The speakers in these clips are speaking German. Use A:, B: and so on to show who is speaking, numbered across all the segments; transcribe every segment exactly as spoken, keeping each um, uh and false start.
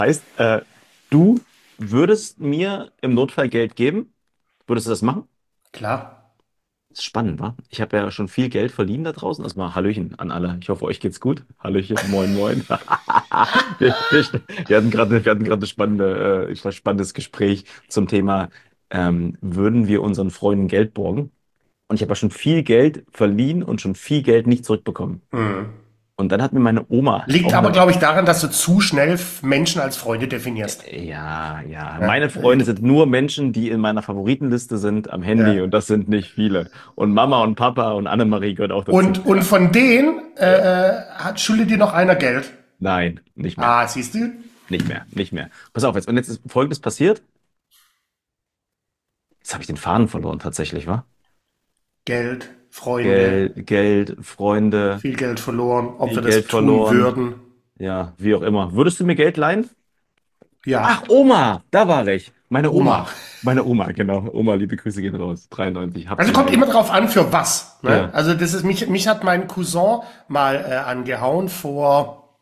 A: Heißt, äh, du würdest mir im Notfall Geld geben? Würdest du das machen?
B: Klar.
A: Das ist spannend, wa? Ich habe ja schon viel Geld verliehen da draußen. Erstmal Hallöchen an alle. Ich hoffe, euch geht's gut. Hallöchen, moin, moin. Wir, wir, wir hatten gerade, wir hatten gerade eine spannende, äh, ein spannendes Gespräch zum Thema, ähm, würden wir unseren Freunden Geld borgen? Und ich habe ja schon viel Geld verliehen und schon viel Geld nicht zurückbekommen.
B: Mhm.
A: Und dann hat mir meine Oma
B: Liegt
A: auch
B: aber,
A: eine,
B: glaube ich, daran, dass du zu schnell Menschen als Freunde definierst.
A: ja, ja,
B: Ja,
A: meine Freunde sind nur Menschen, die in meiner Favoritenliste sind am Handy und
B: ja.
A: das sind nicht viele. Und Mama und Papa und Annemarie gehört auch dazu.
B: Und, und von denen
A: Ja.
B: äh, äh, hat, schuldet dir noch einer Geld.
A: Nein, nicht mehr.
B: Ah, siehst du?
A: Nicht mehr, nicht mehr. Pass auf jetzt. Und jetzt ist Folgendes passiert. Jetzt habe ich den Faden verloren tatsächlich, wa?
B: Geld, Freunde,
A: Geld, Geld, Freunde,
B: viel Geld verloren, ob
A: viel
B: wir
A: Geld
B: das tun
A: verloren.
B: würden.
A: Ja, wie auch immer. Würdest du mir Geld leihen? Ach,
B: Ja,
A: Oma, da war ich. Meine
B: Oma.
A: Oma. Meine Oma, genau. Oma, liebe Grüße gehen raus. dreiundneunzig, hab
B: Also
A: sie
B: kommt
A: lieb.
B: immer drauf an, für was. Ne?
A: Ja.
B: Also das ist mich, mich hat mein Cousin mal äh, angehauen vor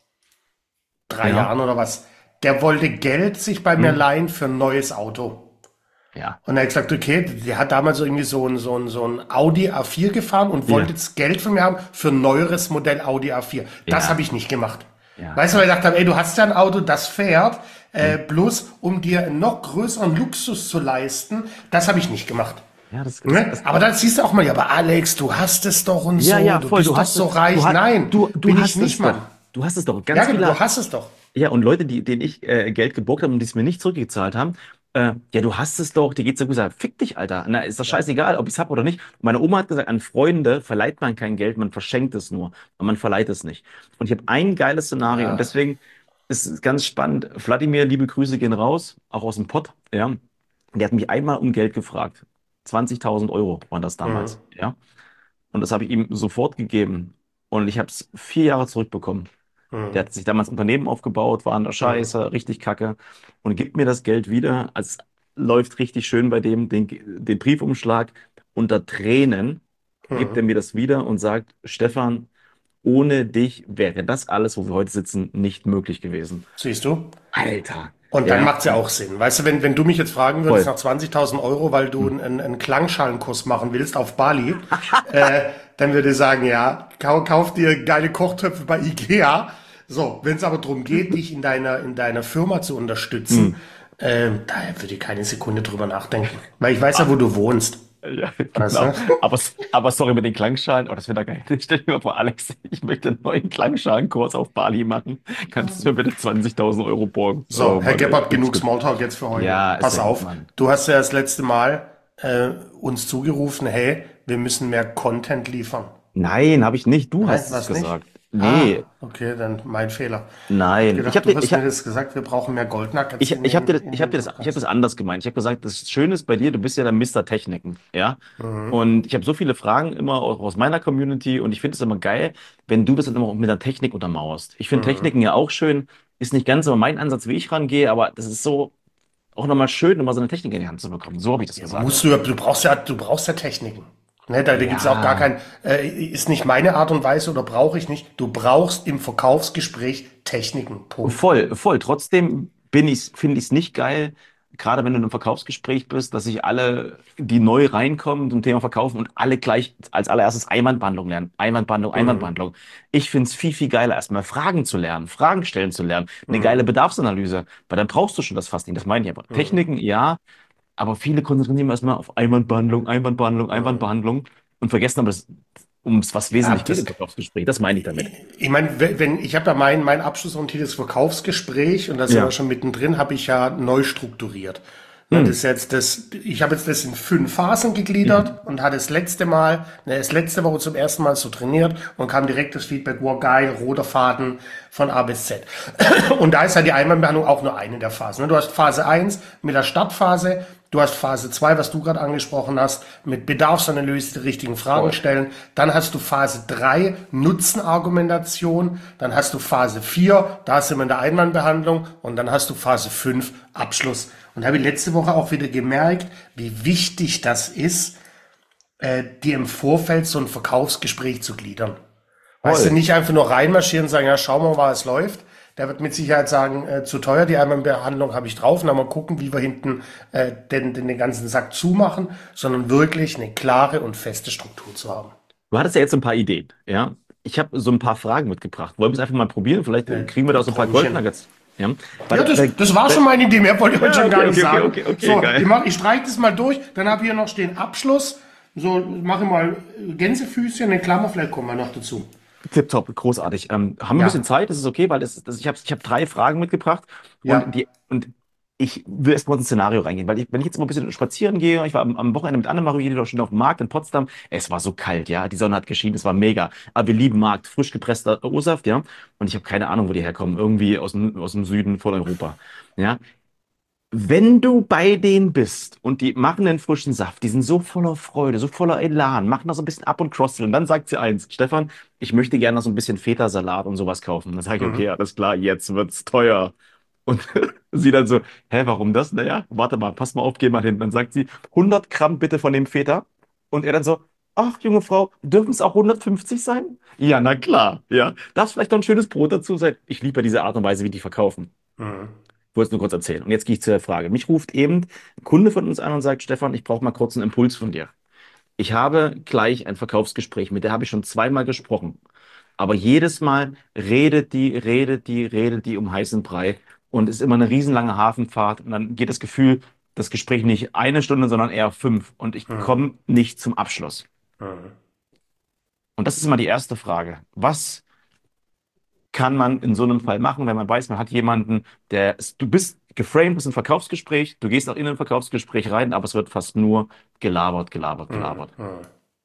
B: drei
A: Ja.
B: Jahren oder was. Der wollte Geld sich bei mir
A: Hm.
B: leihen für ein neues Auto.
A: Ja.
B: Und er hat gesagt, okay, der hat damals so irgendwie so ein, so ein, so ein Audi A vier gefahren und wollte
A: Ja.
B: jetzt Geld von mir haben für ein neueres Modell Audi A vier. Das habe
A: Ja.
B: ich nicht gemacht.
A: Ja.
B: Weißt du, weil ich dachte, ey, du hast ja ein Auto, das fährt,
A: Hm.
B: äh, bloß um dir einen noch größeren Luxus zu leisten, das habe ich nicht gemacht.
A: Ja, das, das,
B: Ne?
A: das,
B: Aber dann siehst du auch mal, ja, aber Alex, du hast es doch und
A: ja,
B: so,
A: ja,
B: du
A: voll.
B: bist
A: Du
B: doch
A: hast
B: so
A: es, du
B: reich.
A: hast,
B: Nein,
A: du,
B: bin
A: du
B: ich
A: hast
B: nicht,
A: es
B: Mann.
A: doch. Du hast es doch.
B: Ja,
A: Ganz
B: genau,
A: viele,
B: du hast es doch.
A: ja, und Leute, die, denen ich äh, Geld geborgt habe und die es mir nicht zurückgezahlt haben, äh, ja, du hast es doch, dir geht's so gut. Sag, fick dich, Alter. Na, ist doch
B: Ja.
A: scheißegal, ob ich's hab oder nicht. Meine Oma hat gesagt, an Freunde verleiht man kein Geld, man verschenkt es nur, aber man verleiht es nicht. Und ich habe ein geiles Szenario und
B: Ja.
A: deswegen ist es ganz spannend. Wladimir, liebe Grüße gehen raus, auch aus dem Pott, ja. Der hat mich einmal um Geld gefragt. zwanzigtausend Euro waren das
B: Mhm.
A: damals, ja. Und das habe ich ihm sofort gegeben. Und ich habe es vier Jahre zurückbekommen. Der
B: Mhm.
A: hat sich damals ein Unternehmen aufgebaut, war in der
B: Mhm.
A: Scheiße, richtig kacke. Und gibt mir das Geld wieder. Also es läuft richtig schön bei dem, den, den Briefumschlag. Unter Tränen gibt er
B: Mhm.
A: mir das wieder und sagt, Stefan, ohne dich wäre das alles, wo wir heute sitzen, nicht möglich gewesen.
B: Siehst du?
A: Alter.
B: Und dann
A: Ja,
B: macht's ja auch Sinn. Weißt du, wenn, wenn du mich jetzt fragen würdest
A: voll.
B: nach zwanzigtausend Euro, weil du
A: Hm.
B: einen, einen Klangschalenkurs machen willst auf Bali, äh, dann würde ich sagen, ja, kauf, kauf dir geile Kochtöpfe bei Ikea. So, wenn es aber darum geht, dich in deiner, in deiner Firma zu
A: Hm.
B: unterstützen, äh, da würde ich keine Sekunde drüber nachdenken. Weil ich weiß ja, wo du wohnst.
A: Ja,
B: Weißt
A: genau.
B: du?
A: Aber, aber sorry mit den Klangschalen. Oh, das wäre da geil. Stell dir mal vor, Alex, ich möchte einen neuen Klangschalenkurs auf Bali machen. Kannst du mir bitte zwanzigtausend Euro borgen?
B: So,
A: Oh
B: Herr
A: Mann, ey,
B: Gebhardt,
A: gibt's
B: genug
A: gut.
B: Smalltalk jetzt für heute.
A: Ja, ist
B: Pass
A: ja gut,
B: auf,
A: Mann.
B: du hast ja das letzte Mal äh, uns zugerufen, hey, wir müssen mehr Content liefern.
A: Nein, habe ich nicht. Du
B: Nein,
A: hast es
B: was nicht?
A: gesagt.
B: Ah,
A: Nee,
B: okay, dann mein Fehler. Ich habe
A: nein. Ich
B: gedacht,
A: habe
B: du
A: dir, ich
B: hast mir
A: hab,
B: das gesagt, wir brauchen mehr
A: ich, ich hab
B: Goldnugget-Szene
A: dir,
B: in,
A: das-
B: in
A: ich hab
B: dem
A: dir das, ich hab das
B: Podcast.
A: anders gemeint. Ich habe gesagt, das Schöne ist bei dir, du bist ja der Mister Techniken, ja?
B: Mhm.
A: Und ich habe so viele Fragen immer auch aus meiner Community und ich finde es immer geil, wenn du das dann immer auch mit der Technik untermauerst. Ich finde
B: Mhm.
A: Techniken ja auch schön, ist nicht ganz so mein Ansatz, wie ich rangehe, aber das ist so auch nochmal schön, nochmal so eine Technik in die Hand zu bekommen. So habe ich das
B: Ja,
A: gesagt.
B: musst du, ja- du brauchst ja, du brauchst ja Techniken. Ne, da, da gibt's auch gar
A: Ja,
B: kein, äh, ist nicht meine Art und Weise oder brauche ich nicht. Du brauchst im Verkaufsgespräch Techniken. Punkt.
A: voll, voll. Trotzdem bin ich, finde ich es nicht geil, gerade wenn du in einem Verkaufsgespräch bist, dass sich alle, die neu reinkommen zum Thema Verkaufen und alle gleich als allererstes Einwandbehandlung lernen. Einwandbehandlung,
B: Mhm.
A: Einwandbehandlung. Ich finde es viel, viel geiler, erstmal Fragen zu lernen, Fragen stellen zu lernen, eine geile
B: Mhm.
A: Bedarfsanalyse, weil dann brauchst du schon das fast nicht. Das meine ich aber.
B: Mhm.
A: Techniken, ja, aber viele konzentrieren sich immer erstmal auf Einwandbehandlung, Einwandbehandlung,
B: Mhm.
A: Einwandbehandlung und vergessen aber, dass um es was
B: Ja,
A: wesentlich geht
B: das,
A: im Verkaufsgespräch. Das meine ich damit.
B: ich meine, wenn wenn- ich habe ja mein, mein abschlussorientiertes Verkaufsgespräch und da sind wir
A: Ja.
B: schon mittendrin, habe ich ja neu strukturiert. Ne,
A: Hm.
B: das ist jetzt das, ich habe jetzt das in fünf Phasen
A: Mhm.
B: gegliedert und hatte das letzte Mal, ne, das letzte Woche zum ersten Mal so trainiert und kam direkt das Feedback, wow, geil, roter Faden von A bis Z. Und da ist ja die Einwandbehandlung auch nur eine der Phasen. Ne? Du hast Phase eins mit der Startphase, du hast Phase zwei, was du gerade angesprochen hast, mit Bedarfsanalyse, die richtigen Fragen
A: Voll.
B: stellen. Dann hast du Phase drei Nutzenargumentation. Dann hast du Phase vier, da sind wir in der Einwandbehandlung. Und dann hast du Phase fünf Abschluss. Und da habe ich letzte Woche auch wieder gemerkt, wie wichtig das ist, äh, dir im Vorfeld so ein Verkaufsgespräch zu gliedern. Weißt du,
A: Voll.
B: nicht einfach nur reinmarschieren und sagen, ja, schauen wir mal, es läuft. Der wird mit Sicherheit sagen, äh, zu teuer, die Einmalbehandlung habe ich drauf. Und dann mal gucken, wie wir hinten äh, den, den, den ganzen Sack zumachen, sondern wirklich eine klare und feste Struktur zu haben.
A: Du hattest ja jetzt so ein paar Ideen, ja. Ich habe so ein paar Fragen mitgebracht. Wollen wir es einfach mal probieren? Vielleicht äh,
B: Äh,
A: kriegen wir da so ein paar
B: Träumchen.
A: Goldnuggets. Ja,
B: Ja,
A: weil,
B: das,
A: weil,
B: das war
A: weil,
B: schon meine Idee. Mehr wollte ich heute
A: ja,
B: schon gar
A: okay,
B: nicht
A: okay, okay,
B: sagen.
A: okay, okay,
B: So,
A: geil.
B: ich, mach, ich streiche das mal durch. Dann habe ich hier noch stehen Abschluss. So, mache mal Gänsefüßchen, eine Klammer, vielleicht kommen wir noch dazu.
A: Tipptopp, großartig. Ähm, haben wir ein bisschen
B: Ja,
A: Zeit? Das ist okay, weil das, das, ich habe ich hab drei Fragen mitgebracht und
B: ja.
A: die und ich will erst mal ins Szenario reingehen, weil ich, wenn ich jetzt mal ein bisschen spazieren gehe, ich war am, am Wochenende mit Annemarie wieder schon auf dem Markt in Potsdam, es war so kalt, ja, die Sonne hat geschienen, es war mega, aber wir lieben Markt, frisch gepresster O-Saft, ja, und ich habe keine Ahnung, wo die herkommen, irgendwie aus dem, aus dem Süden von Europa, ja. Wenn du bei denen bist und die machen den frischen Saft, die sind so voller Freude, so voller Elan, machen da so ein bisschen Up- und Cross und dann sagt sie eins, Stefan, ich möchte gerne noch so ein bisschen Feta-Salat und sowas kaufen. Dann sage ich, okay,
B: Mhm.
A: alles klar, jetzt wird's teuer. Und sie dann so, hä, warum das? Naja, warte mal, pass mal auf, geh mal hin. Dann sagt sie, hundert Gramm bitte von dem Feta. Und er dann so, ach, junge Frau, dürfen es auch hundertfünfzig sein? Ja, na klar, ja. Darf vielleicht noch ein schönes Brot dazu sein? Ich liebe ja diese Art und Weise, wie die verkaufen.
B: Mhm.
A: Ich wollte es nur kurz erzählen. Und jetzt gehe ich zur Frage. Mich ruft eben ein Kunde von uns an und sagt, Stefan, ich brauche mal kurz einen Impuls von dir. Ich habe gleich ein Verkaufsgespräch, mit der habe ich schon zweimal gesprochen. Aber jedes Mal redet die, redet die, redet die um heißen Brei und ist immer eine riesenlange Hafenfahrt. Und dann geht das Gefühl, das Gespräch nicht eine Stunde, sondern eher fünf. Und ich
B: Mhm.
A: komme nicht zum Abschluss.
B: Mhm.
A: Und das ist immer die erste Frage. Was kann man in so einem Fall machen, wenn man weiß, man hat jemanden, der, du bist geframed, bist ein Verkaufsgespräch, du gehst auch in ein Verkaufsgespräch rein, aber es wird fast nur gelabert, gelabert,
B: Mhm.
A: gelabert.
B: Mhm.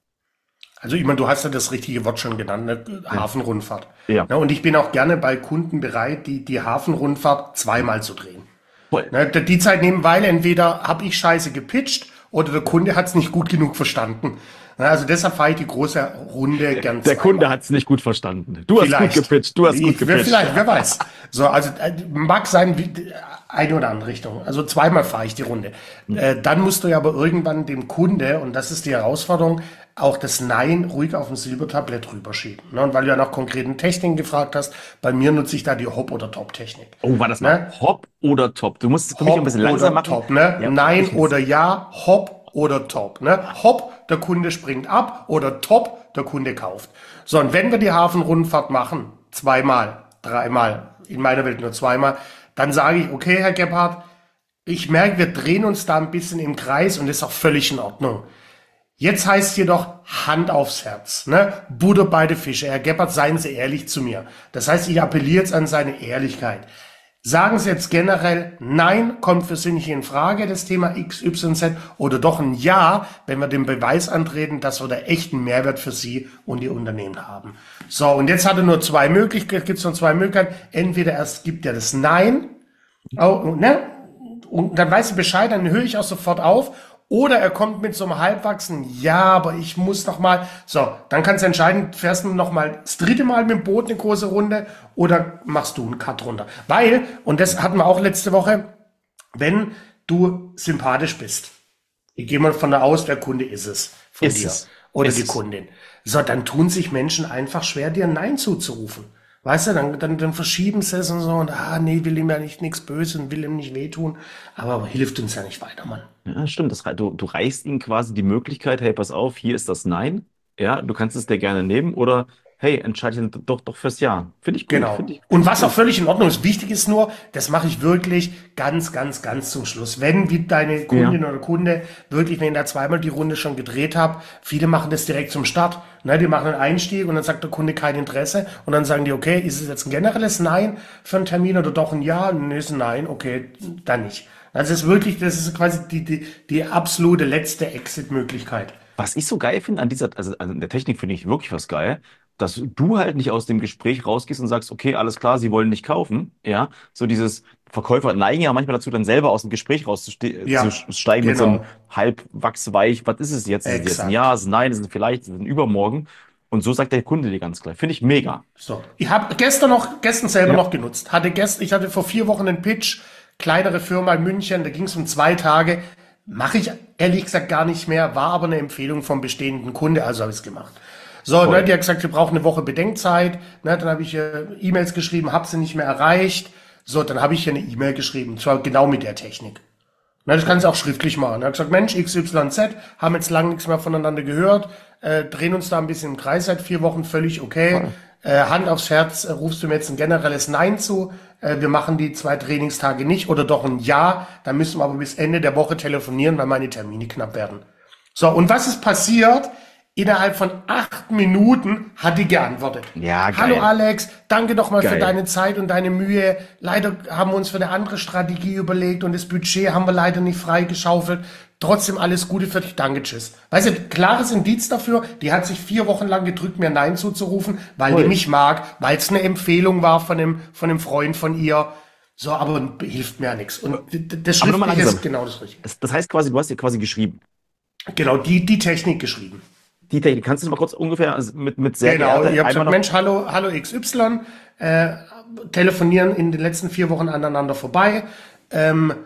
B: Also ich meine, du hast ja das richtige Wort schon genannt, ne?
A: Ja,
B: Hafenrundfahrt.
A: ja,
B: Ja, und ich bin auch gerne bei Kunden bereit, die, die Hafenrundfahrt zweimal zu drehen.
A: voll.
B: Ne, die Zeit nehmen, weil entweder habe ich scheiße gepitcht oder der Kunde hat es nicht gut genug verstanden. Ne, also deshalb fahre ich die große Runde gern
A: Der Kunde
B: zweimal.
A: hat es nicht gut verstanden. Du hast gut
B: Vielleicht.
A: gepitcht, du hast gut
B: Ich, wer-
A: gepitcht.
B: vielleicht, wer weiß. So, also äh, mag sein, wie, eine oder andere Richtung. Also zweimal fahre ich die Runde. Äh, dann musst du ja aber irgendwann dem Kunde, und das ist die Herausforderung, auch das Nein ruhig auf dem Silbertablett rüberschieben. Ne? Und weil du ja nach konkreten Techniken gefragt hast, bei mir nutze ich da die Hop- oder Top-Technik.
A: Oh, war das mal
B: Ne?
A: Hopp oder Top? Du musst es für mich ein bisschen
B: Hop
A: langsam
B: oder
A: machen.
B: Top, ne?
A: Ja,
B: Nein
A: ich jetzt.
B: oder ja, Hop oder Top, ne? Hop, der Kunde springt ab oder Top, der Kunde kauft. So, und wenn wir die Hafenrundfahrt machen, zweimal, dreimal, in meiner Welt nur zweimal, dann sage ich, okay, Herr Gebhardt, ich merke, wir drehen uns da ein bisschen im Kreis und das ist auch völlig in Ordnung. Jetzt heißt jedoch Hand aufs Herz, ne? Butter bei den Fische. Herr Gebhardt, seien Sie ehrlich zu mir. Das heißt, ich appelliere jetzt an seine Ehrlichkeit. Sagen Sie jetzt generell, nein, kommt für Sie nicht in Frage, das Thema X Y Z, oder doch ein Ja, wenn wir den Beweis antreten, dass wir da echten Mehrwert für Sie und Ihr Unternehmen haben. So, und jetzt hat er nur zwei Möglichkeiten, gibt es nur zwei Möglichkeiten. Entweder erst gibt er das Nein, oh, ne? Und dann weiß er Bescheid, dann höre ich auch sofort auf. Oder er kommt mit so einem halbwachsen, ja, aber ich muss noch mal. So, dann kannst du entscheiden, fährst du noch mal das dritte Mal mit dem Boot eine große Runde oder machst du einen Cut runter. Weil, und das hatten wir auch letzte Woche, wenn du sympathisch bist, ich gehe mal von da aus, der Kunde ist es von
A: Ist
B: dir
A: es.
B: oder
A: Ist
B: die
A: es.
B: Kundin. So, dann tun sich Menschen einfach schwer, dir Nein zuzurufen. Weißt du, dann, dann, dann verschieben sie es und so und ah, nee, will ihm ja nicht nichts Böses und will ihm nicht wehtun, aber hilft uns ja nicht weiter, Mann.
A: Ja, stimmt. Das, rei- du, du reichst ihm quasi die Möglichkeit, hey, pass auf, hier ist das Nein. Ja, du kannst es dir gerne nehmen oder hey, entscheide dich doch, doch fürs Ja. Finde ich gut, finde
B: Genau.
A: ich, finde
B: Und
A: ich
B: was auch
A: gut.
B: völlig in Ordnung ist, wichtig ist nur, das mache ich wirklich ganz, ganz, ganz zum Schluss. Wenn wie deine
A: Ja.
B: Kundin oder Kunde wirklich, wenn ich da zweimal die Runde schon gedreht habe, viele machen das direkt zum Start. Ne, die machen einen Einstieg und dann sagt der Kunde kein Interesse und dann sagen die, okay, ist es jetzt ein generelles Nein für einen Termin oder doch ein Ja? Nee, ist ein Nein, okay, dann nicht. Also es ist wirklich, das ist quasi die, die, die absolute letzte Exit-Möglichkeit.
A: Was ich so geil finde an dieser, also an der Technik finde ich wirklich was geil, dass du halt nicht aus dem Gespräch rausgehst und sagst, okay, alles klar, sie wollen nicht kaufen, ja, so dieses Verkäufer neigen ja manchmal dazu, dann selber aus dem Gespräch
B: Ja,
A: rauszusteigen mit so einem
B: genau,
A: halb wachsweich, was ist es jetzt? Ist es jetzt ein
B: exakt.
A: Ja, ist es ein Nein, ist es ein Vielleicht, ist es ein Übermorgen? Und so sagt der Kunde dir ganz klar. Finde ich mega.
B: So, ich habe gestern noch, gestern selber
A: Ja.
B: noch genutzt. Hatte gestern, ich hatte vor vier Wochen einen Pitch, kleinere Firma in München, da ging es um zwei Tage. Mache ich ehrlich gesagt gar nicht mehr, war aber eine Empfehlung vom bestehenden Kunde, also habe ich es gemacht. So, ne,
A: Voll.
B: die hat gesagt, wir brauchen eine Woche Bedenkzeit. Ne, dann habe ich äh, E-Mails geschrieben, habe sie nicht mehr erreicht. So, dann habe ich ihr eine E-Mail geschrieben, zwar genau mit der Technik. Na, das kann sie auch schriftlich machen. Er hat gesagt, Mensch, X Y Z, haben jetzt lange nichts mehr voneinander gehört, äh, drehen uns da ein bisschen im Kreis seit vier Wochen, völlig okay.
A: Voll.
B: Äh, Hand aufs Herz, äh, rufst du mir jetzt ein generelles Nein zu, äh, wir machen die zwei Trainingstage nicht oder doch ein Ja, dann müssen wir aber bis Ende der Woche telefonieren, weil meine Termine knapp werden. So, und was ist passiert? Innerhalb von acht Minuten hat die geantwortet.
A: Ja, geil.
B: Hallo Alex, danke nochmal für
A: Geil.
B: deine Zeit und deine Mühe. Leider haben wir uns für eine andere Strategie überlegt und das Budget haben wir leider nicht freigeschaufelt. Trotzdem alles Gute für dich. Danke, tschüss. Weißt du, klares Indiz dafür, die hat sich vier Wochen lang gedrückt, mir Nein zuzurufen, weil
A: Voll.
B: die mich mag, weil es eine Empfehlung war von einem, von einem Freund von ihr. So, aber hilft mir ja nichts. Und d- das
A: Aber nochmal
B: Schriftliche
A: langsam.
B: ist genau das Richtige.
A: Das, das heißt quasi, du hast dir quasi geschrieben.
B: Genau, die, die Technik geschrieben.
A: Die Technik, kannst du mal kurz ungefähr also mit, mit sehr
B: Genau,
A: geehrter
B: ich habe
A: einmal
B: gesagt,
A: noch.
B: Mensch, hallo, hallo X Y, äh, telefonieren in den letzten vier Wochen aneinander vorbei. Ähm,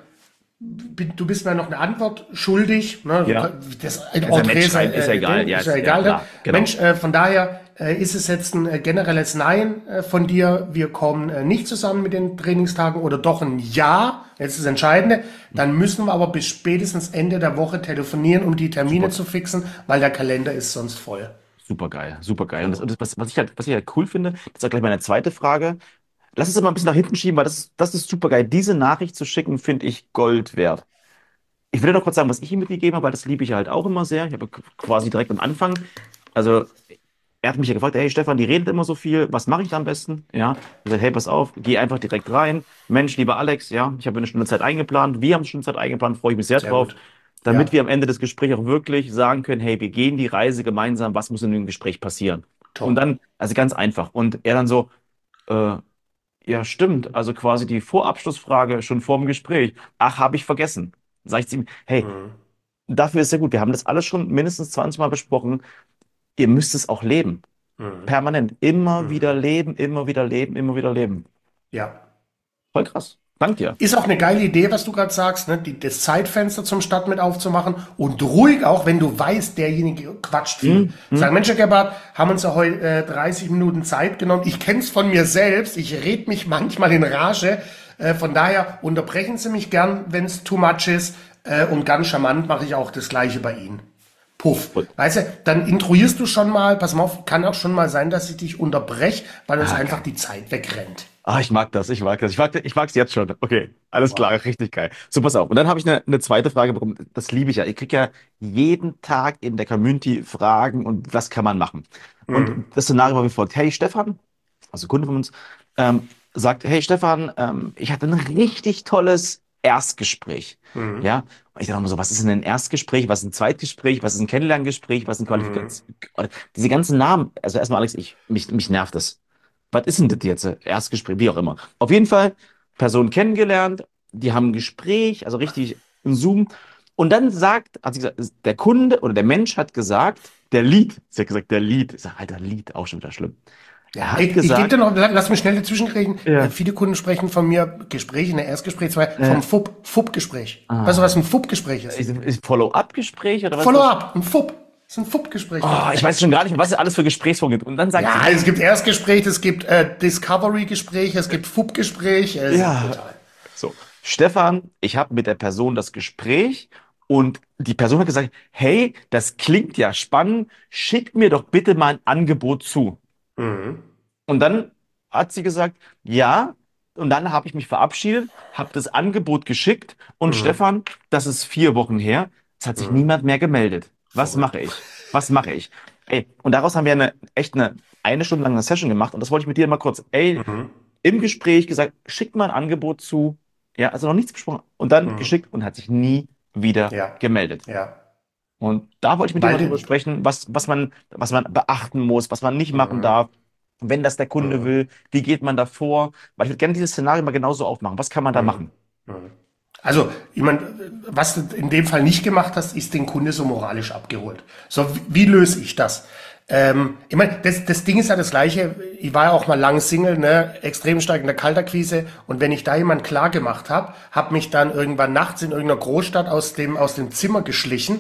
B: bi- du bist mir noch eine Antwort schuldig. Ne?
A: Ja.
B: Das
A: Ist ja Mensch,
B: Entree,
A: ist ja egal,
B: Ding,
A: ja,
B: ist ja
A: ist- ja,
B: egal.
A: klar, genau.
B: Mensch, äh, von daher äh, ist es jetzt ein äh, generelles Nein äh, von dir. Wir kommen äh, nicht zusammen mit den Trainingstagen oder doch ein Ja. Jetzt ist das Entscheidende. Dann müssen wir aber bis spätestens Ende der Woche telefonieren, um die Termine zu fixen, weil der Kalender ist sonst voll.
A: Super geil, super geil. Und das, und das, was, was ich halt, was ich halt cool finde, das ist auch gleich meine zweite Frage. Lass uns das mal ein bisschen nach hinten schieben, weil das ist, das ist super geil. Diese Nachricht zu schicken, finde ich Gold wert. Ich will dir noch kurz sagen, was ich ihm mitgegeben habe, weil das liebe ich halt auch immer sehr. Ich habe quasi direkt am Anfang, also er hat mich ja gefragt, hey Stefan, die redet immer so viel, was mache ich da am besten? Ja, ich gesagt, hey, pass auf, geh einfach direkt rein. Mensch, lieber Alex, ja, ich habe eine Stunde Zeit eingeplant, wir haben eine Stunde Zeit eingeplant, freue ich mich sehr
B: Sehr
A: drauf,
B: gut.
A: damit
B: Ja,
A: wir am Ende des Gesprächs auch wirklich sagen können, hey, wir gehen die Reise gemeinsam, was muss in dem Gespräch passieren? Und
B: top.
A: dann, also ganz einfach. Und er dann so, äh, ja, stimmt, also quasi die Vorabschlussfrage schon vor dem Gespräch. Ach, habe ich vergessen. Sag ich zu ihm, hey,
B: Mhm.
A: dafür ist ja gut, wir haben das alles schon mindestens zwanzig Mal besprochen, ihr müsst es auch leben.
B: Mhm.
A: Permanent. Immer wieder
B: Mhm.
A: leben, immer wieder leben, immer wieder leben.
B: Ja.
A: Voll krass. Dank dir.
B: Ist auch eine geile Idee, was du gerade sagst, ne? Die, das Zeitfenster zum Start mit aufzumachen und ruhig auch, wenn du weißt, derjenige quatscht viel.
A: Hm, hm.
B: Sag, Mensch, Herr Gebhardt, haben uns ja heute äh, dreißig Minuten Zeit genommen. Ich kenn's von mir selbst. Ich red mich manchmal in Rage. Äh, von daher unterbrechen Sie mich gern, wenn's too much ist. Äh, und ganz charmant mache ich auch das Gleiche bei Ihnen. Puff.
A: Voll.
B: Weißt du, dann intruierst du schon mal, pass mal auf, kann auch schon mal sein, dass ich dich unterbreche, weil uns
A: Ah,
B: einfach
A: geil.
B: die Zeit wegrennt.
A: Ah, ich mag das, ich mag das. Ich mag, ich mag's jetzt schon. Okay, alles klar,
B: Wow.
A: richtig geil. So, pass auf. Und dann habe ich eine, eine zweite Frage bekommen. Das liebe ich ja. Ich kriege ja jeden Tag in der Community Fragen und was kann man machen? Und
B: Mhm.
A: das Szenario war wie folgt. Hey Stefan, also Kunde von uns, ähm, sagt, hey Stefan, ähm, ich hatte ein richtig tolles Erstgespräch.
B: Mhm.
A: Ja, und ich dachte immer so, was ist denn ein Erstgespräch, was ist ein Zweitgespräch, was ist ein Kennenlerngespräch, was ist ein
B: Mhm.
A: Qualifikation? Diese ganzen Namen, also erstmal Alex, ich, mich, mich nervt das. Was ist denn das jetzt? Erstgespräch, wie auch immer. Auf jeden Fall, Person kennengelernt, die haben ein Gespräch, also richtig ein Zoom. Und dann sagt, hat sie gesagt, der Kunde oder der Mensch hat gesagt, der Lead, sie hat gesagt, der Lead, ich sag, Alter, Lead, auch schon wieder schlimm. Er
B: Ja,
A: hat
B: ich, ich gebe
A: gesagt,
B: dir noch, la- lass mich schnell dazwischen kriegen. Äh,
A: ja,
B: viele Kunden sprechen von mir Gespräche, ne, Erstgespräch, zwei,
A: äh,
B: vom F U P, F U P-Gespräch. Weißt du, was
A: ah,
B: ein F U P-Gespräch ist?
A: ist, ist Follow-up-Gespräch oder was ist das?
B: Follow-up, ein F U P. Das ist ein F U P-Gespräch, mein
A: Oh, ich
B: Freund.
A: weiß schon gar nicht mehr, was es alles für Gesprächsformen gibt. Und dann sagt sie,
B: Ja, es gibt Erstgespräch, es gibt äh, Discovery-Gespräch, es gibt F U P-Gespräch, äh, es ist
A: ja,
B: brutal.
A: so, Stefan, ich habe mit der Person das Gespräch und die Person hat gesagt, hey, das klingt ja spannend, schick mir doch bitte mal ein Angebot zu.
B: Mhm.
A: Und dann hat sie gesagt, ja, und dann habe ich mich verabschiedet, habe das Angebot geschickt und
B: Mhm.
A: Stefan, das ist vier Wochen her, es hat sich
B: Mhm.
A: niemand mehr gemeldet. Was
B: Verrückt.
A: mache ich? Was mache ich? Ey, und daraus haben wir eine echt eine eine Stunde lange Session gemacht und das wollte ich mit dir mal kurz, ey,
B: Mhm.
A: im Gespräch gesagt, schick mal ein Angebot zu. Ja, also noch nichts besprochen. Und dann
B: Mhm.
A: geschickt und hat sich nie wieder
B: Ja,
A: gemeldet.
B: ja.
A: Und da wollte ich mit dir
B: Weil
A: mal drüber
B: die,
A: sprechen, was, was man, was man beachten muss, was man nicht machen
B: mhm.
A: darf. Wenn das der Kunde
B: Mhm.
A: will, wie geht man da vor? Weil ich würde gerne dieses Szenario mal genauso aufmachen. Was kann man da
B: Mhm.
A: machen?
B: Mhm. Also, ich meine, was du in dem Fall nicht gemacht hast, ist den Kunde so moralisch abgeholt. So, wie, wie löse ich das? Ähm, ich meine, das, das Ding ist ja das Gleiche. Ich war ja auch mal lang Single, ne, extrem stark in der Kaltakquise. Und wenn ich da jemand klar gemacht habe, habe mich dann irgendwann nachts in irgendeiner Großstadt aus dem aus dem Zimmer geschlichen,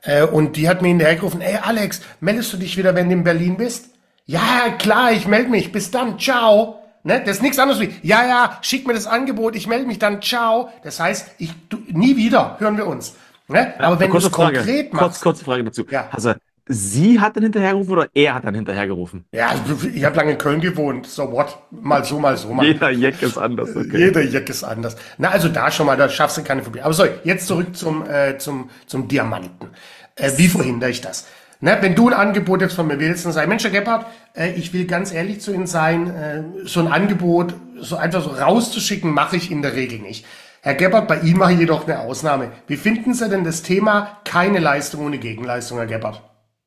B: Äh, und die hat mir hinterhergerufen, ey Alex, meldest du dich wieder, wenn du in Berlin bist? Ja, klar, ich melde mich. Bis dann, ciao. Ne? Das ist nichts anderes wie, ja, ja, schick mir das Angebot, ich melde mich dann, ciao. Das heißt, ich, du, nie wieder hören wir uns. Ne?
A: Ja,
B: Aber wenn du
A: kurze
B: es
A: Frage,
B: konkret
A: kurz,
B: machst,
A: kurze Frage dazu.
B: ja,
A: Also, sie hat dann hinterhergerufen oder er hat dann hinterhergerufen?
B: ja, ich habe lange in Köln gewohnt, so what, mal so, mal so, mal.
A: Jeder Jack ist anders, okay.
B: Jeder Jack ist anders. Na, also da schon mal, da schaffst du keine Phobie. Aber so, jetzt zurück zum, äh, zum, zum Diamanten. Äh, wie verhindere ich das? Ne, wenn du ein Angebot jetzt von mir willst, dann sag ich, Mensch, Herr Gebhardt, äh, ich will ganz ehrlich zu Ihnen sein, äh, so ein Angebot so einfach so rauszuschicken, mache ich in der Regel nicht. Herr Gebhardt, bei Ihnen mache ich jedoch eine Ausnahme. Wie finden Sie denn das Thema keine Leistung ohne Gegenleistung, Herr Gebhardt?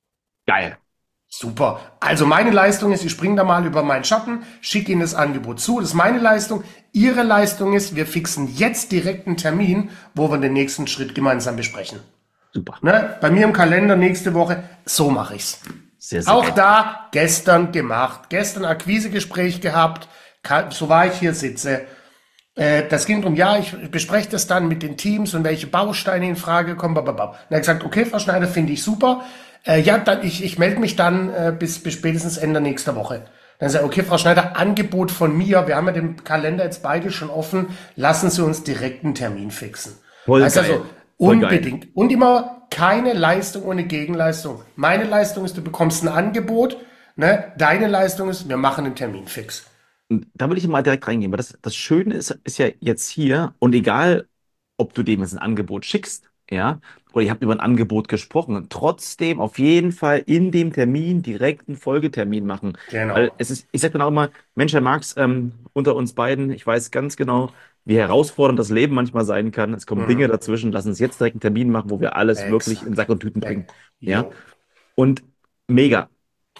A: Geil.
B: Super. Also meine Leistung ist, ich springe da mal über meinen Schatten, schicke Ihnen das Angebot zu. Das ist meine Leistung. Ihre Leistung ist, wir fixen jetzt direkt einen Termin, wo wir den nächsten Schritt gemeinsam besprechen.
A: Super.
B: Ne? Bei mir im Kalender nächste Woche, so mache ich's.
A: Sehr, sehr
B: Auch
A: geil.
B: da gestern gemacht. Gestern Akquisegespräch gehabt, so war ich hier sitze. Äh, das ging darum, ja, ich bespreche das dann mit den Teams und welche Bausteine in Frage kommen. Bababab. Und er hat gesagt, okay, Frau Schneider, finde ich super. Äh, ja, dann ich, ich melde mich dann äh, bis, bis spätestens Ende nächster Woche. Dann sagt er, okay, Frau Schneider, Angebot von mir, wir haben ja den Kalender jetzt beide schon offen, lassen Sie uns direkt einen Termin fixen.
A: Voll
B: Heißt
A: geil.
B: also,
A: Voll
B: unbedingt.
A: geil.
B: Und immer keine Leistung ohne Gegenleistung. Meine Leistung ist, du bekommst ein Angebot, ne? Deine Leistung ist, wir machen einen Termin fix.
A: Und da will ich mal direkt reingehen, weil das, das Schöne ist, ist ja jetzt hier, und egal, ob du dem jetzt ein Angebot schickst, ja, oder ihr habt über ein Angebot gesprochen, trotzdem auf jeden Fall in dem Termin direkt einen Folgetermin machen.
B: Genau.
A: Weil es ist, ich sag dann auch immer, Mensch, Herr Marx, ähm, unter uns beiden, ich weiß ganz genau, wie herausfordernd das Leben manchmal sein kann. Es kommen
B: Mhm.
A: Dinge dazwischen, lass uns jetzt direkt einen Termin machen, wo wir alles
B: Exakt.
A: wirklich in Sack und Tüten bringen. Ja,
B: Jo.
A: und mega.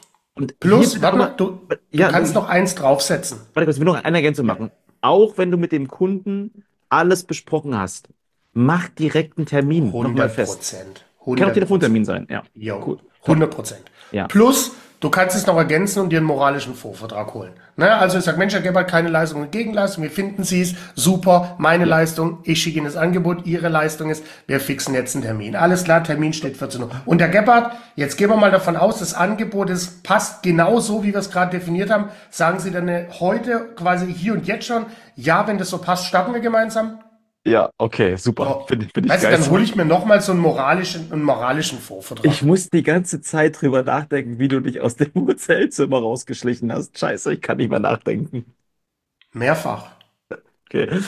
A: Und
B: Plus,
A: hier,
B: warte mal, du, du
A: ja,
B: kannst noch eins draufsetzen.
A: warte kurz, ich will noch eine Ergänzung machen. Auch wenn du mit dem Kunden alles besprochen hast, mach direkt einen Termin nochmal
B: hundert
A: fest.
B: Prozent.
A: Kann auch Telefontermin sein, ja.
B: Jo,
A: Cool.
B: hundert Prozent.
A: Ja.
B: Plus, du kannst es noch ergänzen und dir einen moralischen Vorvertrag holen. Ne? Also ich sage, Mensch, Herr Gebhardt, keine Leistung und Gegenleistung, wie finden Sie es? Super, meine Leistung, ich schicke Ihnen das Angebot, Ihre Leistung ist, wir fixen jetzt einen Termin. Alles klar, Termin steht vierzehn Uhr. Und Herr Gebhardt, jetzt gehen wir mal davon aus, das Angebot ist, passt genau so, wie wir es gerade definiert haben. Sagen Sie dann äh, heute, quasi hier und jetzt schon, ja, wenn das so passt, starten wir gemeinsam?
A: Ja, okay, super.
B: So.
A: Finde find ich
B: Weißt du,
A: geil.
B: dann hole ich mir nochmal so einen moralischen, einen moralischen Vorvertrag.
A: Ich muss die ganze Zeit drüber nachdenken, wie du dich aus dem Hotelzimmer rausgeschlichen hast. Scheiße, ich kann nicht mehr nachdenken.
B: Mehrfach.
A: Okay.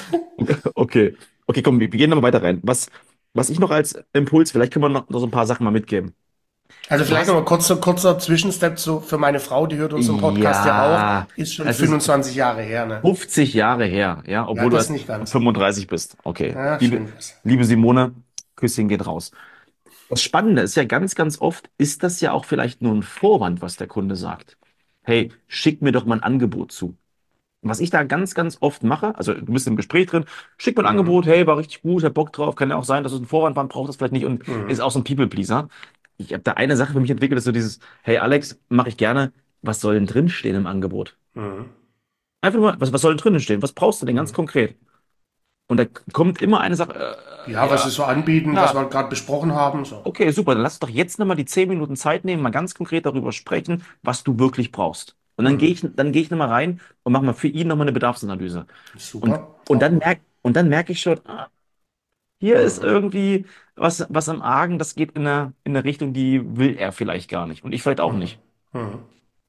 A: Okay. Okay, komm, wir wir gehen nochmal weiter rein. Was, was ich noch als Impuls, vielleicht können wir noch, noch so ein paar Sachen mal mitgeben.
B: Also vielleicht noch mal kurzer, kurzer Zwischenstep zu, für meine Frau, die hört unseren Podcast ja,
A: Ja,
B: auch, ist schon
A: es ist
B: fünfundzwanzig Jahre her, ne?
A: fünfzig Jahre her, ja, obwohl
B: Ja,
A: du
B: das
A: erst
B: nicht ganz.
A: fünfunddreißig bist. Okay.
B: Ja,
A: Liebe,
B: schön wär's.
A: liebe Simone, Küsschen geht raus. Das Spannende ist ja ganz, ganz oft, ist das ja auch vielleicht nur ein Vorwand, was der Kunde sagt. Hey, schick mir doch mal ein Angebot zu. Was ich da ganz, ganz oft mache, also du bist im Gespräch drin, schick mir ein
B: Mhm.
A: Angebot, hey, war richtig gut, hab Bock drauf, kann ja auch sein, dass es ein Vorwand war, braucht das vielleicht nicht und
B: Mhm.
A: ist auch so ein People-Pleaser. Ich habe da eine Sache für mich entwickelt, ist so dieses, hey Alex, mache ich gerne, was soll denn drinstehen im Angebot?
B: Mhm.
A: Einfach mal, was, was soll denn drinnen stehen? Was brauchst du denn ganz
B: Mhm.
A: konkret? Und da kommt immer eine Sache, äh,
B: Ja, was
A: ja,
B: sie so anbieten,
A: ja,
B: was wir gerade besprochen haben, so.
A: okay, super, dann lass uns doch jetzt nochmal die zehn Minuten Zeit nehmen, mal ganz konkret darüber sprechen, was du wirklich brauchst. Und dann gehe
B: Mhm.
A: ich, dann gehe ich nochmal rein und mache mal für ihn nochmal eine Bedarfsanalyse. Und,
B: Super.
A: und dann merk, und dann merke ich schon, ah, hier ist
B: Mhm.
A: irgendwie was, was am Argen, das geht in eine, in eine Richtung, die will er vielleicht gar nicht. Und ich vielleicht auch
B: Mhm.
A: nicht.
B: Mhm.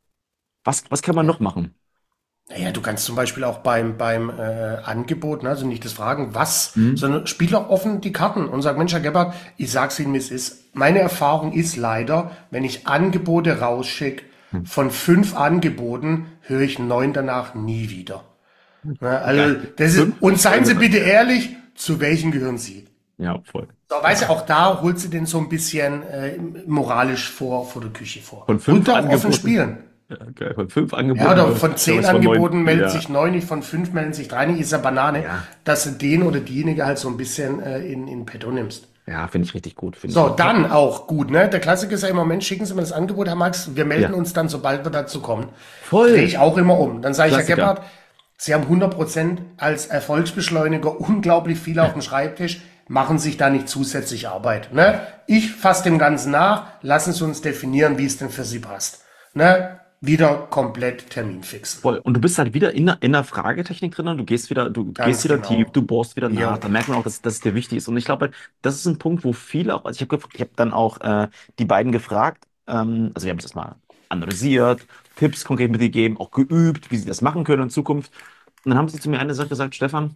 A: Was, was kann man
B: Ja.
A: noch machen?
B: Naja, du kannst zum Beispiel auch beim, beim äh, Angebot, ne, also nicht das Fragen, was,
A: Hm?
B: sondern spiel auch offen die Karten und sag, Mensch, Herr Gebhardt, ich sag's Ihnen, wie es ist. Meine Erfahrung ist leider, wenn ich Angebote rausschicke,
A: Hm.
B: von fünf Angeboten höre ich neun danach nie wieder. Ne, also,
A: Geil.
B: das ist,
A: Fünf
B: und seien Sie
A: Folge.
B: bitte ehrlich, zu welchen gehören Sie?
A: Ja, voll.
B: So, weißt du, auch da holt sie den so ein bisschen äh, moralisch vor, vor der Küche vor.
A: Von fünf
B: Und auch offen
A: Angeboten.
B: spielen.
A: Ja, geil. Von fünf
B: Ja,
A: Angeboten.
B: oder
A: höre
B: von
A: ich,
B: zehn
A: höre ich von neun.
B: Angeboten meldet
A: Ja,
B: sich neun nicht, von fünf melden sich drei nicht, ist ja Banane,
A: ja,
B: dass du den oder diejenige halt so ein bisschen äh, in, in petto nimmst.
A: ja, finde ich richtig gut. Finde ich
B: So,
A: richtig.
B: dann auch gut, ne? Der Klassiker ist ja immer, Mensch, schicken Sie mir das Angebot, Herr Max, wir melden
A: Ja,
B: uns dann, sobald wir dazu kommen. Drehe
A: voll.
B: ich auch immer um. Dann sage ich, Herr
A: Klassiker.
B: Gebhardt, Sie haben hundert Prozent als Erfolgsbeschleuniger unglaublich viel auf dem Schreibtisch. machen sich da nicht zusätzlich Arbeit. Ne? Ich fasse dem Ganzen nach, lassen Sie uns definieren, wie es denn für Sie passt. Ne? Wieder komplett terminfix.
A: Voll. Und du bist halt wieder in einer, in einer Fragetechnik drin, du gehst wieder, du
B: Ganz
A: gehst wieder
B: genau.
A: tief, du bohrst wieder nach.
B: Ja.
A: Da merkt man auch, dass, dass es dir wichtig ist. Und ich glaube halt, das ist ein Punkt, wo viele auch, also ich habe ich hab dann auch äh, die beiden gefragt, ähm, also wir haben es erstmal analysiert, Tipps konkret mitgegeben, auch geübt, wie sie das machen können in Zukunft. Und dann haben sie zu mir eine Sache gesagt, Stefan,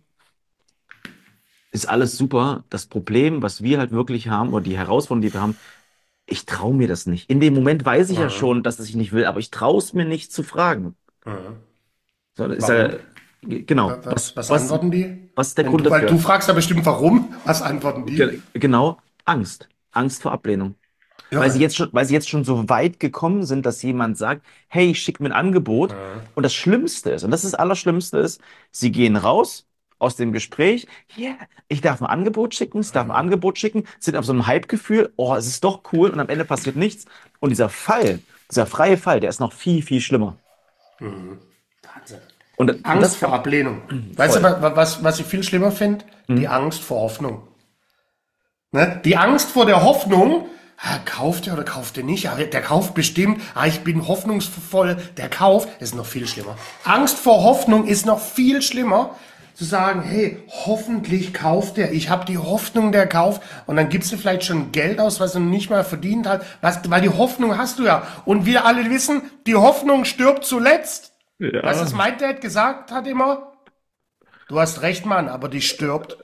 A: ist alles super. Das Problem, was wir halt wirklich haben, oder die Herausforderung, die wir haben, ich traue mir das nicht. In dem Moment weiß ich ja
B: Mhm.
A: schon, dass ich nicht will, aber ich traue es mir nicht zu fragen.
B: Mhm.
A: So, das ist ja,
B: Warum?
A: genau.
B: Was,
A: Was,
B: was
A: was,
B: antworten die?
A: was ist der
B: Wenn
A: Grund
B: du, weil du
A: dafür?
B: fragst ja bestimmt warum. Was antworten die?
A: Ge genau, Angst. Angst vor Ablehnung. Weil sie
B: Irre.
A: jetzt schon, weil sie jetzt schon so weit gekommen sind, dass jemand sagt, hey, schick mir ein Angebot.
B: Mhm.
A: Und das Schlimmste ist, und das ist das Allerschlimmste ist, sie gehen raus aus dem Gespräch, yeah, ich darf ein Angebot schicken, ich darf ein Angebot schicken, sind auf so einem Hype-Gefühl, oh, es ist doch cool und am Ende passiert nichts. Und dieser Fall, dieser freie Fall, der ist noch viel, viel schlimmer.
B: Wahnsinn.
A: Und, und
B: Angst
A: das
B: vor Ablehnung. Weißt du,
A: voll.
B: wa- was, was ich viel schlimmer finde?
A: Hm?
B: Die Angst vor Hoffnung. Ne? Die Angst vor der Hoffnung, ah, kauft er oder kauft er nicht? Ah, der kauft bestimmt. Ah, ich bin hoffnungsvoll. Der kauft ist noch viel schlimmer. Angst vor Hoffnung ist noch viel schlimmer. Zu sagen, hey, hoffentlich kauft er. Ich habe die Hoffnung, der kauft. Und dann gibst du vielleicht schon Geld aus, was er noch nicht mal verdient hat. Was, weil die Hoffnung hast du ja. Und wir alle wissen, die Hoffnung stirbt zuletzt. Was
A: Ja.
B: das mein Dad gesagt hat immer? Du hast recht, Mann, aber die stirbt.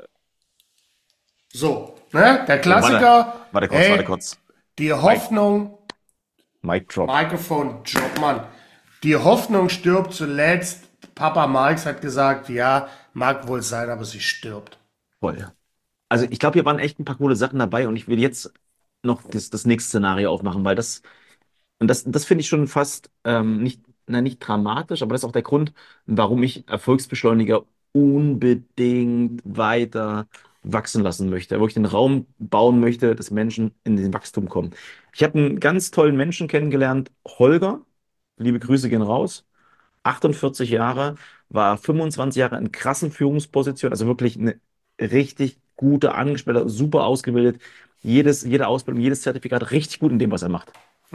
B: So, ne? Der
A: Oh, warte,
B: Klassiker.
A: warte kurz, warte
B: Hey,
A: kurz.
B: die
A: Mic,
B: Hoffnung,
A: Mic drop.
B: Mikrofon, Job, Mann. Die Hoffnung stirbt zuletzt. Papa Marx hat gesagt, ja, mag wohl sein, aber sie stirbt.
A: Voll. Also ich glaube, hier waren echt ein paar coole Sachen dabei und ich will jetzt noch das, das nächste Szenario aufmachen, weil das, und das, das finde ich schon fast ähm, nicht, na, nicht dramatisch, aber das ist auch der Grund, warum ich Erfolgsbeschleuniger unbedingt weiter wachsen lassen möchte, wo ich den Raum bauen möchte, dass Menschen in den Wachstum kommen. Ich habe einen ganz tollen Menschen kennengelernt, Holger, liebe Grüße gehen raus, achtundvierzig Jahre, war fünfundzwanzig Jahre in krassen Führungspositionen, also wirklich eine richtig gute Angestellte, super ausgebildet, jedes, jede Ausbildung, jedes Zertifikat richtig gut in dem, was er macht.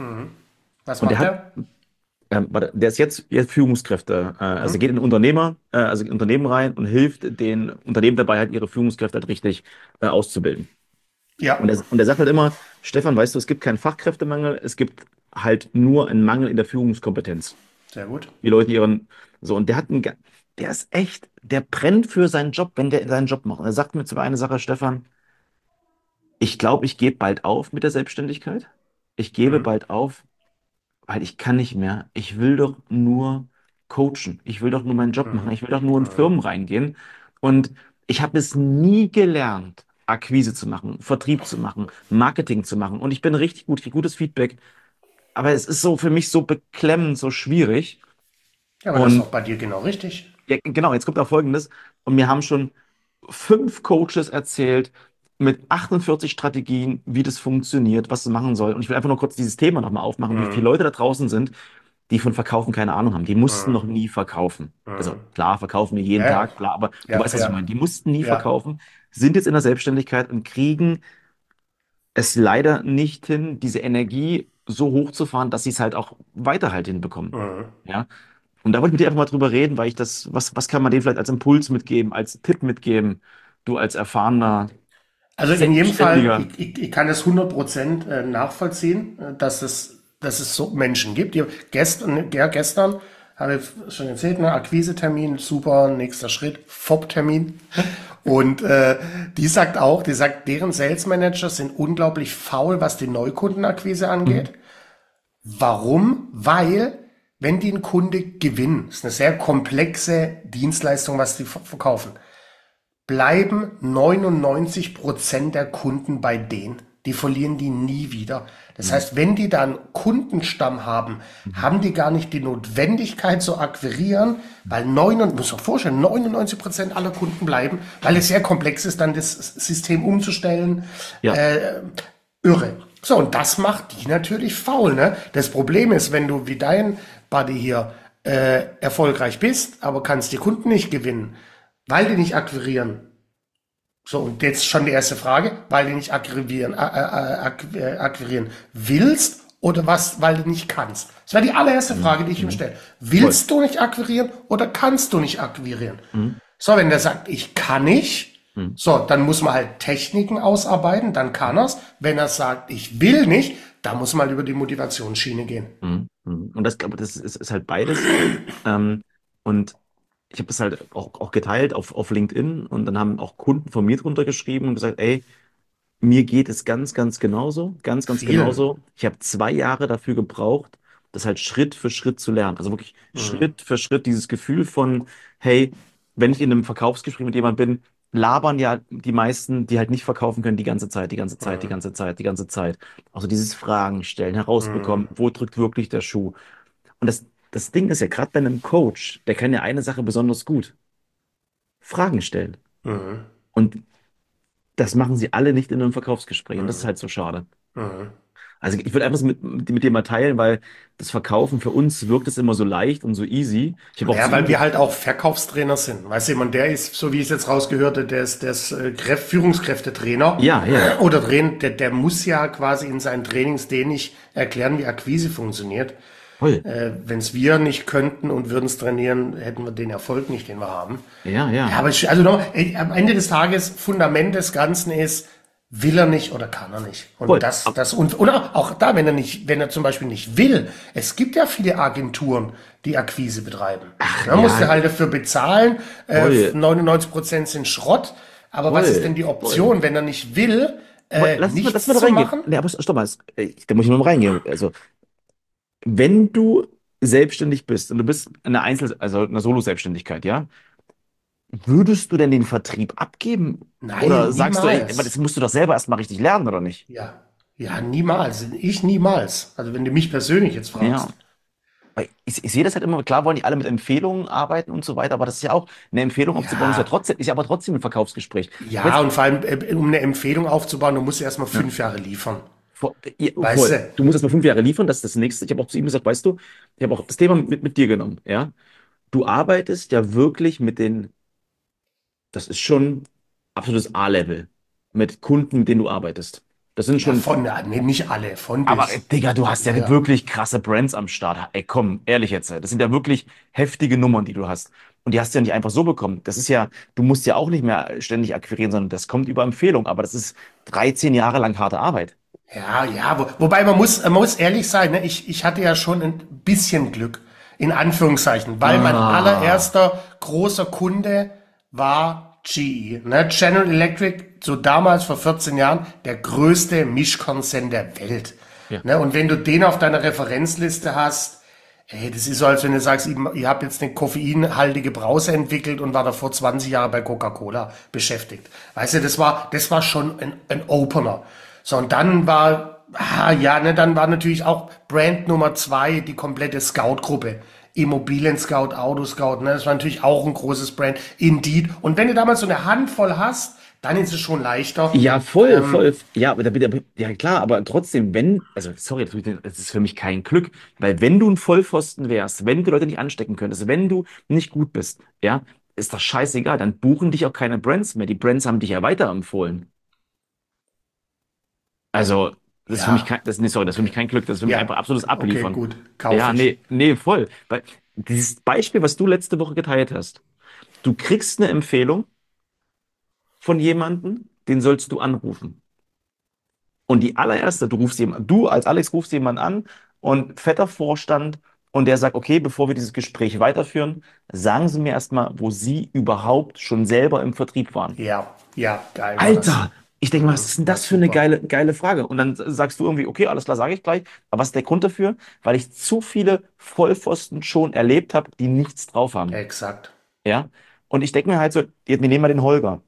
B: Was
A: Und der
B: macht
A: hat,
B: er?
A: ähm, warte, der ist jetzt, jetzt Führungskräfte, äh, also geht in Unternehmer, äh, also in Unternehmen rein und hilft den Unternehmen dabei, halt ihre Führungskräfte halt richtig äh, auszubilden. Und
B: Ja,
A: er, und er sagt halt immer, Stefan, weißt du, es gibt keinen Fachkräftemangel, es gibt halt nur einen Mangel in der Führungskompetenz.
B: sehr gut.
A: Die Leute ihren, so, und der hat einen, ga- der ist echt, der brennt für seinen Job, wenn der seinen Job macht. Und er sagt mir zu eine Sache, Stefan, ich glaube, ich gebe bald auf mit der Selbstständigkeit. Ich gebe bald auf, weil ich kann nicht mehr. Ich will doch nur coachen. Ich will doch nur meinen Job machen. Ich will doch nur in Firmen reingehen. Und ich habe es nie gelernt, Akquise zu machen, Vertrieb zu machen, Marketing zu machen. Und ich bin richtig gut, kriege gutes Feedback. Aber es ist so für mich so beklemmend, so schwierig.
B: Ja, aber das ist
A: Und
B: auch bei dir genau richtig.
A: ja, genau, jetzt kommt auch Folgendes. Und mir haben schon fünf Coaches erzählt mit achtundvierzig Strategien, wie das funktioniert, was es machen soll. Und ich will einfach nur kurz dieses Thema nochmal aufmachen, wie viele Leute da draußen sind, die von Verkaufen keine Ahnung haben. Die mussten noch nie verkaufen. Also klar, verkaufen wir jeden
B: Ja, ja,
A: Tag, klar, aber du
B: ja,
A: weißt, was ich meine.
B: ja,
A: Die mussten nie
B: ja.
A: verkaufen, sind jetzt in der Selbstständigkeit und kriegen es leider nicht hin, diese Energie so hochzufahren, dass sie es halt auch weiter halt hinbekommen. Ja. Und da wollte ich mit dir einfach mal drüber reden, weil ich das, was, was kann man denen vielleicht als Impuls mitgeben, als Tipp mitgeben, du als erfahrener
B: Also in jedem Fall,
A: Selbstständiger.
B: ich, ich, ich kann es hundert Prozent äh, nachvollziehen, äh, dass es, dass es so Menschen gibt. Die, gestern, ja, gestern habe ich schon erzählt, ne, Akquisetermin, super, nächster Schritt, F O P-Termin. Und äh, die sagt auch, die sagt, deren Sales Manager sind unglaublich faul, was die Neukundenakquise angeht.
A: Mhm.
B: Warum? Weil, wenn die einen Kunde gewinnen, ist eine sehr komplexe Dienstleistung, was die ver- verkaufen, bleiben neunundneunzig Prozent der Kunden bei denen. Die verlieren die nie wieder. Das
A: Mhm.
B: heißt, wenn die dann Kundenstamm haben,
A: Mhm.
B: haben die gar nicht die Notwendigkeit zu akquirieren, weil neun, muss man vorstellen, neunundneunzig Prozent aller Kunden bleiben, weil es sehr komplex ist, dann das System umzustellen.
A: Ja,
B: Äh, irre. So, und das macht die natürlich faul, ne? Das Problem ist, wenn du wie dein Buddy hier äh, erfolgreich bist, aber kannst die Kunden nicht gewinnen, weil die nicht akquirieren, So, und jetzt schon die erste Frage, weil du nicht akquirieren, äh, äh, akqu- äh, akquirieren willst oder was, weil du nicht kannst? Das wäre die allererste
A: Mhm.
B: Frage, die ich ihm
A: Mhm.
B: stelle.
A: Voll.
B: Willst du nicht akquirieren oder kannst du nicht akquirieren?
A: Mhm.
B: So, wenn der sagt, ich kann nicht,
A: Mhm.
B: so, dann muss man halt Techniken ausarbeiten, dann kann er's. Wenn er sagt, ich will nicht, dann muss man über die Motivationsschiene gehen.
A: Mhm. Mhm. Und das, glaube das ist, ist halt beides. Ähm, und ich habe das halt auch, auch geteilt auf, auf LinkedIn und dann haben auch Kunden von mir drunter geschrieben und gesagt, ey, mir geht es ganz, ganz genauso, ganz, ganz
B: Vielen.
A: genauso. Ich habe zwei Jahre dafür gebraucht, das halt Schritt für Schritt zu lernen. Also wirklich
B: Mhm.
A: Schritt für Schritt dieses Gefühl von, hey, wenn ich in einem Verkaufsgespräch mit jemandem bin, labern ja die meisten, die halt nicht verkaufen können, die ganze Zeit, die ganze Zeit, die
B: Mhm.
A: ganze Zeit, die ganze Zeit. Also dieses Fragen stellen, herausbekommen,
B: Mhm.
A: wo drückt wirklich der Schuh. Und das, das Ding ist ja, gerade bei einem Coach, der kann ja eine Sache besonders gut, Fragen stellen.
B: Mhm.
A: Und das machen sie alle nicht in einem Verkaufsgespräch. Und das ist
B: Mhm.
A: halt so schade.
B: Mhm.
A: Also ich würde einfach mit, mit, mit dir mal teilen, weil das Verkaufen für uns wirkt es immer so leicht und so easy. Ich habe auch
B: Ja,
A: zu ihm
B: weil wir
A: gesagt,
B: halt auch Verkaufstrainer sind. Weißt du, jemand, der ist, so wie ich es jetzt rausgehört habe, der ist, der ist äh, Kräft- Führungskräftetrainer
A: ja, ja,
B: oder Train, der, der muss ja quasi in seinen Trainings denen nicht erklären, wie Akquise funktioniert.
A: voll.
B: Äh, Wenn es wir nicht könnten und würden es trainieren, hätten wir den Erfolg nicht, den wir haben.
A: Ja,
B: Ja,
A: ja,
B: aber ich, also noch, ey, am Ende des Tages, Fundament des Ganzen ist, will er nicht oder kann er nicht. Und
A: voll.
B: das,
A: Ab-
B: das, und, oder auch da, wenn er nicht, wenn er zum Beispiel nicht will. Es gibt ja viele Agenturen, die Akquise betreiben.
A: Ach
B: Da musst
A: ja,
B: du halt dafür bezahlen. Äh,
A: voll,
B: neunundneunzig Prozent sind Schrott. Aber was ist denn
A: voll,
B: die
A: voll.
B: Option, wenn er nicht will,
A: Voll.
B: äh,
A: Lass uns mal, lass mal
B: nichts
A: da
B: zu
A: reingehen.
B: machen?
A: Nee, aber stopp mal, es- ey, da muss ich mal reingehen. Also, wenn du selbstständig bist und du bist in einer Einzel-, also in einer Solo-Selbstständigkeit, ja, würdest du denn den Vertrieb abgeben? Oder
B: Nein,
A: sagst du, ey, aber das
B: niemals.
A: musst du doch selber erstmal richtig lernen, oder nicht?
B: Ja, ja, niemals. Ich niemals. Also wenn du mich persönlich jetzt
A: Ja.
B: fragst.
A: Weil Ich, ich sehe das halt immer, klar wollen die alle mit Empfehlungen arbeiten und so weiter, aber das ist ja auch, eine Empfehlung aufzubauen, ist ja
B: Ja,
A: trotzdem, ist ja aber trotzdem ein Verkaufsgespräch. Ich habe
B: ja,
A: jetzt,
B: und vor allem, äh, um eine Empfehlung aufzubauen, du musst erstmal
A: ja,
B: fünf Jahre liefern.
A: voll, ja,
B: Weißt
A: voll.
B: du?
A: Du musst erst mal fünf Jahre liefern, das ist das Nächste. Ich habe auch zu ihm gesagt, weißt du, ich habe auch das Thema mit, mit dir genommen, ja. Du arbeitest ja wirklich mit den, das ist schon absolutes A-Level, mit Kunden, mit denen du arbeitest. Das sind
B: Ja,
A: schon,
B: von, äh, nee, nicht alle, von
A: aber äh,
B: bis.
A: Digga, du hast
B: Ja,
A: ja
B: ja.
A: wirklich krasse Brands am Start. Ey, komm, ehrlich jetzt, das sind ja wirklich heftige Nummern, die du hast. Und die hast du ja nicht einfach so bekommen. Das ist ja, du musst ja auch nicht mehr ständig akquirieren, sondern das kommt über Empfehlung. Aber das ist dreizehn Jahre lang harte Arbeit.
B: Ja, ja, wo, wobei man muss, man muss ehrlich sein, ne? Ich, ich hatte ja schon ein bisschen Glück, in Anführungszeichen, weil mein
A: Ah,
B: allererster großer Kunde war G E, ne? General Electric, so damals vor vierzehn Jahren, der größte Mischkonzern der Welt.
A: ja.
B: Ne? Und wenn du den auf deiner Referenzliste hast, ey, das ist so, als wenn du sagst, ihr, ihr habt jetzt eine koffeinhaltige Brause entwickelt und war davor zwanzig Jahre bei Coca-Cola beschäftigt. Weißt du, das war, das war schon ein, ein Opener. So, und dann war, ah, ja, ne, dann war natürlich auch Brand Nummer zwei die komplette Scout-Gruppe. Immobilien Scout, Auto Scout, ne, das war natürlich auch ein großes Brand. Indeed. Und wenn du damals so eine Handvoll hast, dann ist es schon leichter.
A: Ja, voll,
B: Ähm,
A: voll. Ja, aber da bitte, ja klar, aber trotzdem, wenn, also sorry, das ist für mich kein Glück, weil wenn du ein Vollpfosten wärst, wenn du Leute nicht anstecken könntest, wenn du nicht gut bist, ja, ist das scheißegal, dann buchen dich auch keine Brands mehr. Die Brands haben dich ja weiterempfohlen. Also, das ist für mich
B: ja,
A: kein, das, nee, sorry, das ist für mich
B: okay.
A: kein Glück, das ist für mich einfach
B: Ja,
A: absolutes
B: okay,
A: Abliefern.
B: gut, kaufe
A: Ja,
B: ich.
A: nee, nee, voll. Weil dieses Beispiel, was du letzte Woche geteilt hast, du kriegst eine Empfehlung von jemandem, den sollst du anrufen. Und die allererste, du rufst jemand, du als Alex rufst jemanden an und fetter Vorstand und der sagt, okay, bevor wir dieses Gespräch weiterführen, sagen Sie mir erstmal, wo Sie überhaupt schon selber im Vertrieb waren.
B: Ja, ja, geil war das.
A: Alter, ich denke mal, was
B: Mhm,
A: ist denn
B: war
A: das für eine
B: super.
A: geile, geile Frage? Und dann sagst du irgendwie, okay, alles klar, sage ich gleich. Aber was ist der Grund dafür? Weil ich zu viele Vollpfosten schon erlebt habe, die nichts drauf haben.
B: Exakt.
A: Ja? Und ich denke mir halt so, wir nehmen mal den Holger.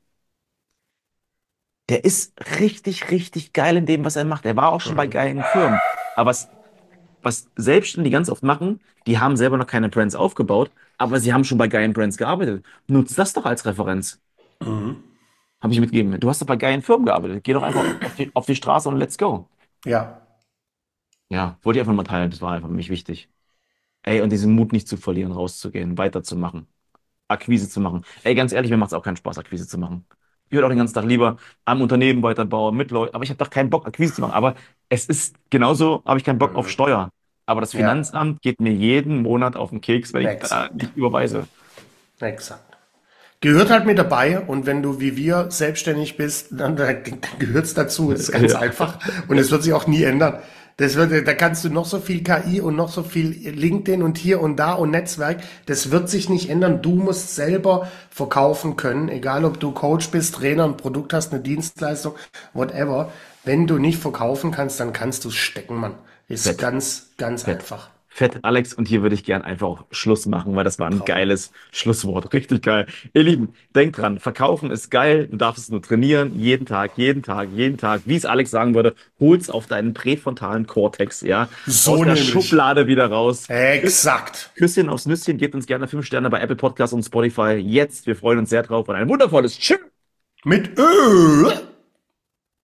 A: Der ist richtig, richtig geil in dem, was er macht. Er war auch schon bei
B: Mhm.
A: geilen Firmen. Aber was, was Selbstständige ganz oft machen, die haben selber noch keine Brands aufgebaut, aber sie haben schon bei geilen Brands gearbeitet. Nutz das doch als Referenz.
B: Mhm.
A: Habe ich mitgegeben. Du hast doch bei geilen Firmen gearbeitet. Geh doch einfach auf die, auf die Straße und let's go.
B: Ja,
A: Ja, wollte ich einfach mal teilen. Das war einfach für mich wichtig. Ey, und diesen Mut nicht zu verlieren, rauszugehen, weiterzumachen, Akquise zu machen. Ey, ganz ehrlich, mir macht es auch keinen Spaß, Akquise zu machen. Ich würde auch den ganzen Tag lieber am Unternehmen weiterbauen, mit Leuten, aber ich habe doch keinen Bock, Akquise zu machen. Aber es ist genauso, habe ich keinen Bock auf
B: Mhm.
A: Steuern. Aber das
B: Ja,
A: Finanzamt geht mir jeden Monat auf den Keks, wenn ich da
B: exakt.
A: nicht überweise.
B: Exakt. Gehört halt mit dabei und wenn du wie wir selbstständig bist, dann, dann gehört es dazu. Es ist ganz
A: Ja.
B: einfach und es wird sich auch nie ändern. Das wird, da kannst du noch so viel K I und noch so viel LinkedIn und hier und da und Netzwerk. Das wird sich nicht ändern. Du musst selber verkaufen können, egal ob du Coach bist, Trainer, ein Produkt hast, eine Dienstleistung, whatever. Wenn du nicht verkaufen kannst, dann kannst du es stecken, Mann. Ist
A: Fett,
B: ganz, ganz
A: fett.
B: einfach.
A: Fett, Alex, und hier würde ich gern einfach auch Schluss machen, weil das war ein
B: Traum.
A: geiles Schlusswort. Richtig geil. Ihr Lieben, denkt dran, verkaufen ist geil, du darfst es nur trainieren, jeden Tag, jeden Tag, jeden Tag. Wie es Alex sagen würde, hol's auf deinen präfrontalen Kortex, ja, aus
B: So
A: der
B: nämlich.
A: Schublade wieder raus. Küss,
B: Exakt.
A: Küsschen aufs Nüsschen, gebt uns gerne fünf Sterne bei Apple Podcasts und Spotify. Jetzt, wir freuen uns sehr drauf und ein wundervolles Tschüss.
B: Mit Ö.